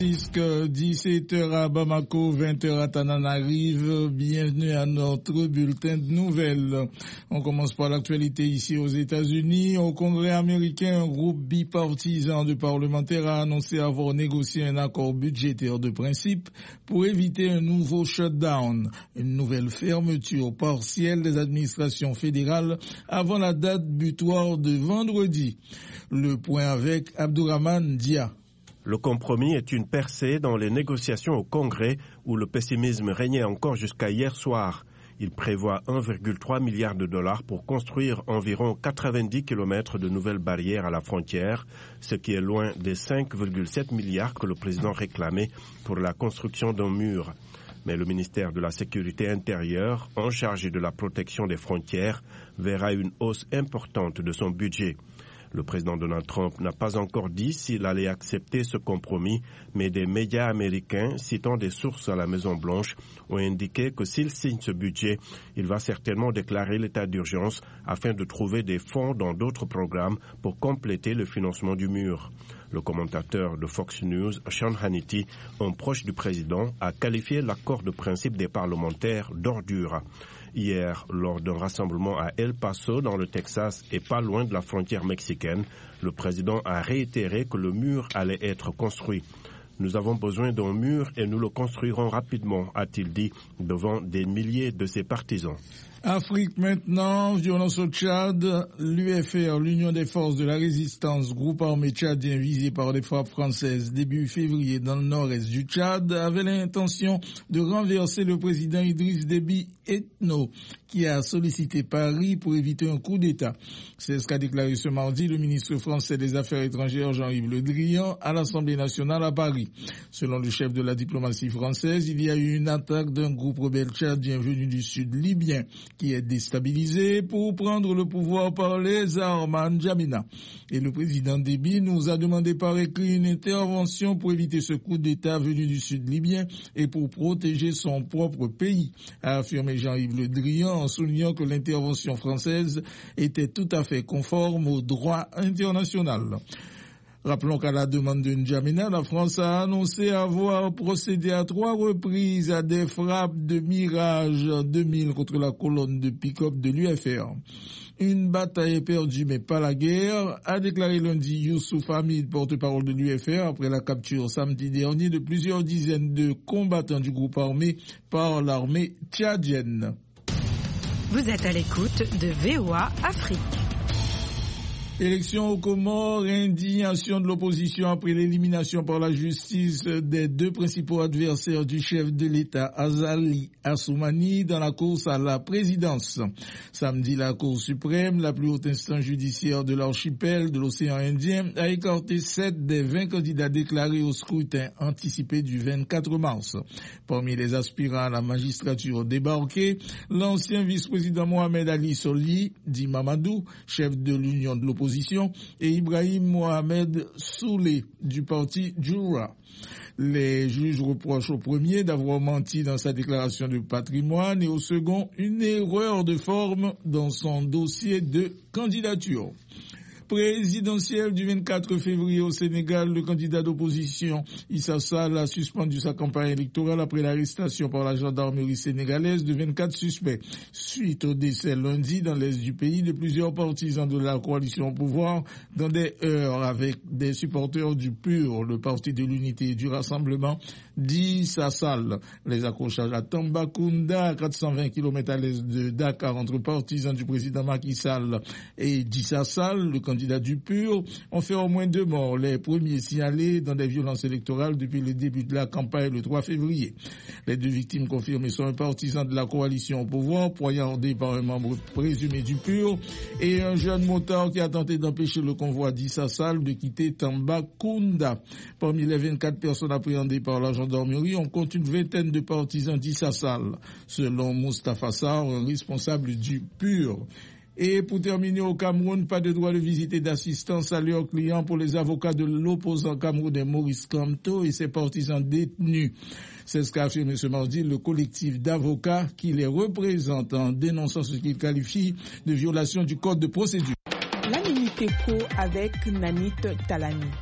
17h à Bamako, 20h à Tananarive. Bienvenue à notre bulletin de nouvelles. On commence par l'actualité ici aux États-Unis. Au Congrès américain, un groupe bipartisan de parlementaires a annoncé avoir négocié un accord budgétaire de principe pour éviter un nouveau shutdown, une nouvelle fermeture partielle des administrations fédérales avant la date butoir de vendredi. Le point avec Abdourahmane Dia. Le compromis est une percée dans les négociations au Congrès où le pessimisme régnait encore jusqu'à hier soir. Il prévoit 1,3 milliard de dollars pour construire environ 90 km de nouvelles barrières à la frontière, ce qui est loin des 5,7 milliards que le président réclamait pour la construction d'un mur. Mais le ministère de la Sécurité intérieure, en charge de la protection des frontières, verra une hausse importante de son budget. Le président Donald Trump n'a pas encore dit s'il allait accepter ce compromis, mais des médias américains, citant des sources à la Maison-Blanche, ont indiqué que s'il signe ce budget, il va certainement déclarer l'état d'urgence afin de trouver des fonds dans d'autres programmes pour compléter le financement du mur. Le commentateur de Fox News, Sean Hannity, un proche du président, a qualifié l'accord de principe des parlementaires d'ordure. Hier, lors d'un rassemblement à El Paso, dans le Texas, et pas loin de la frontière mexicaine, le président a réitéré que le mur allait être construit. Nous avons besoin d'un mur et nous le construirons rapidement, a-t-il dit, devant des milliers de ses partisans. Afrique maintenant, violence au Tchad, l'UFR, l'Union des forces de la résistance, groupe armé tchadien visé par les frappes françaises début février dans le nord-est du Tchad, avait l'intention de renverser le président Idriss Déby Itno, qui a sollicité Paris pour éviter un coup d'État. C'est ce qu'a déclaré ce mardi le ministre français des Affaires étrangères Jean-Yves Le Drian à l'Assemblée nationale à Paris. Selon le chef de la diplomatie française, il y a eu une attaque d'un groupe rebelle tchadien venu du sud libyen qui est déstabilisé pour prendre le pouvoir par les armes à N'Djamena. Et le président Déby nous a demandé par écrit une intervention pour éviter ce coup d'État venu du sud libyen et pour protéger son propre pays, a affirmé Jean-Yves Le Drian en soulignant que l'intervention française était tout à fait conforme au droit international. Rappelons qu'à la demande de N'Djamena, la France a annoncé avoir procédé à 3 reprises à des frappes de Mirage 2000 contre la colonne de pick-up de l'UFR. Une bataille est perdue mais pas la guerre, a déclaré lundi Youssouf Hamid, porte-parole de l'UFR, après la capture samedi dernier de plusieurs dizaines de combattants du groupe armé par l'armée tchadienne. Vous êtes à l'écoute de VOA Afrique. Élection aux Comores, indignation de l'opposition après l'élimination par la justice des 2 principaux adversaires du chef de l'État, Azali Assoumani, dans la course à la présidence. Samedi, la Cour suprême, la plus haute instance judiciaire de l'archipel de l'océan Indien, a écarté 7 des 20 candidats déclarés au scrutin anticipé du 24 mars. Parmi les aspirants à la magistrature débarqués, l'ancien vice-président Mohamed Ali Soli, dit Mamadou, chef de l'Union de l'opposition, et Ibrahim Mohamed Soulé du parti Jura. Les juges reprochent au premier d'avoir menti dans sa déclaration de patrimoine et au second une erreur de forme dans son dossier de candidature. Présidentielle du 24 février au Sénégal, le candidat d'opposition Issa Sall a suspendu sa campagne électorale après l'arrestation par la gendarmerie sénégalaise de 24 suspects. Suite au décès lundi dans l'est du pays de plusieurs partisans de la coalition au pouvoir dans des heurts avec des supporters du PUR, le parti de l'unité et du rassemblement, dit Issa Sall. Les accrochages à Tambacounda, 420 km à l'est de Dakar, entre partisans du président Macky Sall et d'Issa Sall, le candidat du PUR, ont fait au moins 2 morts, les premiers signalés dans des violences électorales depuis le début de la campagne le 3 février. Les 2 victimes confirmées sont un partisan de la coalition au pouvoir, poignardé par un membre présumé du PUR, et un jeune motard qui a tenté d'empêcher le convoi d'Issa Sall de quitter Tambacounda. Parmi les 24 personnes appréhendées par la gendarmerie, on compte une vingtaine de partisans d'Issa Sall, selon Moustapha Sarr, un responsable du PUR. Et pour terminer, au Cameroun, pas de droit de visite et d'assistance à leurs clients pour les avocats de l'opposant camerounais Maurice Kamto et ses partisans détenus. C'est ce qu'a affirmé ce mardi le collectif d'avocats qui les représente en dénonçant ce qu'il qualifie de violation du code de procédure. La Minute Éco avec Nanit Talani.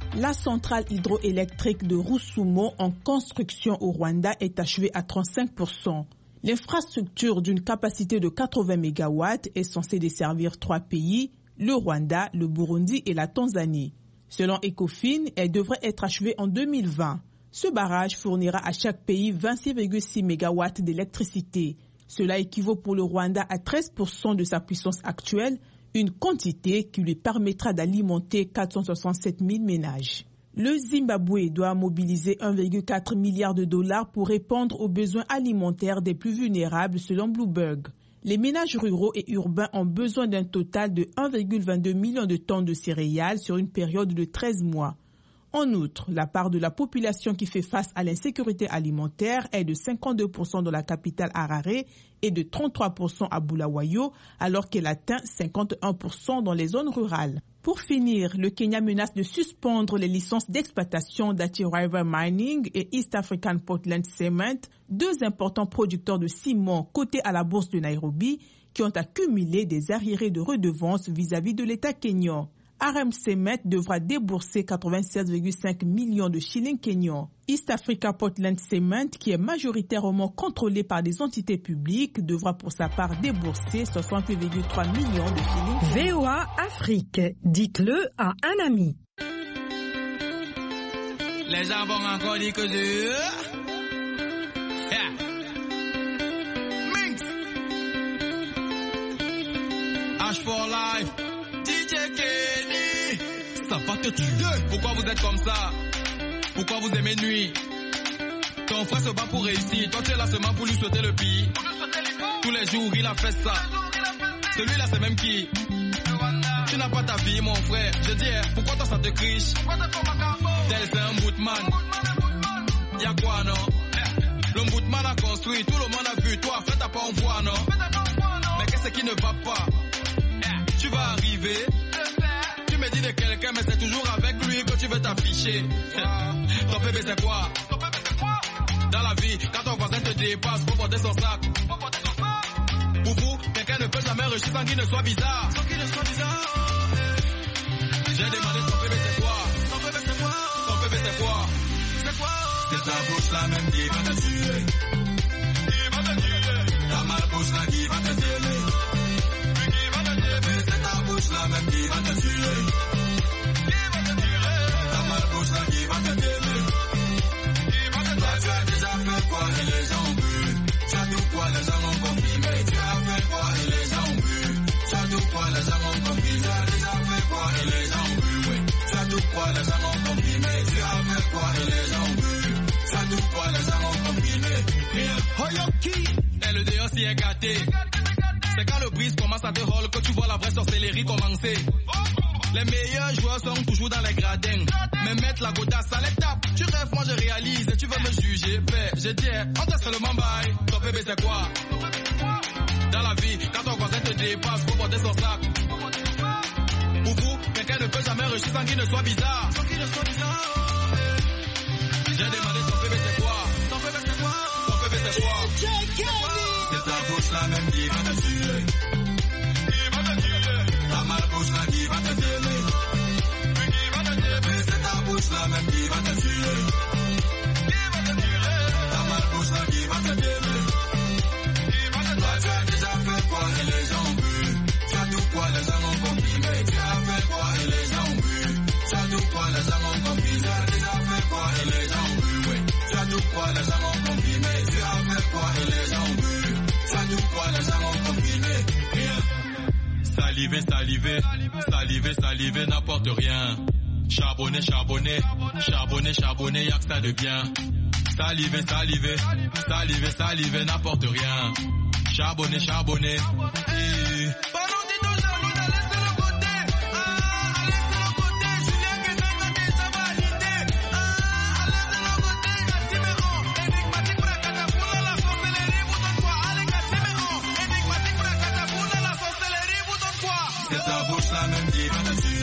La centrale hydroélectrique de Rusumo en construction au Rwanda est achevée à 35%. L'infrastructure d'une capacité de 80 MW est censée desservir 3 pays, le Rwanda, le Burundi et la Tanzanie. Selon Ecofin, elle devrait être achevée en 2020. Ce barrage fournira à chaque pays 26,6 MW d'électricité. Cela équivaut pour le Rwanda à 13% de sa puissance actuelle, une quantité qui lui permettra d'alimenter 467 000 ménages. Le Zimbabwe doit mobiliser 1,4 milliard de dollars pour répondre aux besoins alimentaires des plus vulnérables selon Bloomberg. Les ménages ruraux et urbains ont besoin d'un total de 1,22 million de tonnes de céréales sur une période de 13 mois. En outre, la part de la population qui fait face à l'insécurité alimentaire est de 52% dans la capitale Harare et de 33% à Bulawayo, alors qu'elle atteint 51% dans les zones rurales. Pour finir, le Kenya menace de suspendre les licences d'exploitation d'Athi River Mining et East African Portland Cement, deux importants producteurs de ciment cotés à la bourse de Nairobi, qui ont accumulé des arriérés de redevances vis-à-vis de l'État kényan. RM Cement devra débourser 96,5 millions de shillings kenyans. East Africa Portland Cement, qui est majoritairement contrôlé par des entités publiques, devra pour sa part débourser 68,3 millions de shillings. VOA Afrique, dites-le à un ami. Les gens vont encore dire que Minx H for life DJ Kenny, ça va te tuer. Pourquoi vous êtes comme ça? Pourquoi vous aimez nuit? Ton frère se bat pour réussir, toi tu es là seulement pour lui souhaiter le pire. Tous les jours il a fait ça. Celui-là c'est même qui? Tu n'as pas ta vie mon frère. Je dis pourquoi toi ça te criche? Tel c'est un bootman. Y'a quoi non? Le bootman a construit, tout le monde a vu. Toi frère t'as pas en voix non? Mais qu'est-ce qui ne va pas? Tu vas arriver, tu me dis de quelqu'un mais c'est toujours avec lui que tu veux t'afficher. Ton bébé c'est quoi? Dans la vie, quand ton voisin te dépasse, faut porter son sac. Pour vous, quelqu'un ne peut jamais réussir sans qu'il ne soit bizarre. J'ai demandé son bébé c'est quoi? Ton bébé c'est quoi? C'est ta bouche là même qui va te tuer. Ta malbouche là qui va te tuer. C'est la même qui va te tuer. Ta malbouche là qui va te tuer. Tu as déjà fait quoi et les gens ont bu. Tu as tout quoi les gens ont confirmé. Tu as fait quoi et les gens ont bu. Tu as tout quoi les gens ont confirmé. Tu as déjà fait quoi et les gens ont bu. Oui. Tu as tout quoi les gens ont confirmé. Tu as fait quoi et les gens ont bu. Tu as tout quoi les gens ont confirmé. Et le dehors s'y est gâté. C'est quand le brise commence à te rôle que tu vois la vraie sorcellerie commencer. Les meilleurs joueurs sont toujours dans les gradins. Mais mettre la godasse à l'étape. Tu rêves, moi je réalise et tu veux me juger. Fait, je dis, on t'a seulement bail. Ton bébé c'est quoi? Dans la vie, quand ton voisin te dépasse, faut porter son sac. Pour vous, quelqu'un ne peut jamais réussir sans qu'il ne soit bizarre. J'ai demandé ton bébé c'est quoi? Ton bébé c'est quoi? C'est ta bouche là même qui va te tuer. Ta malbouche là qui va te tuer. C'est ta bouche là même qui va te tuer. Ta malbouche là qui va te tuer. Toi tu as déjà fait quoi et les gens ont bu. Tu as tout quoi les gens ont confirmé. Tu as fait quoi et les gens ont bu. Tu as tout quoi les gens ont confirmé. Tu as déjà fait quoi et les gens ont bu. Oui. Tu as tout quoi les gens ont confirmé. Tu as fait quoi et les gens ont bu. Saliver, n'apporte rien. Charbonner, y'a que ça de bien. Saliver, n'apporte rien. Charbonner. C'est ta bouche là même qui va te tuer.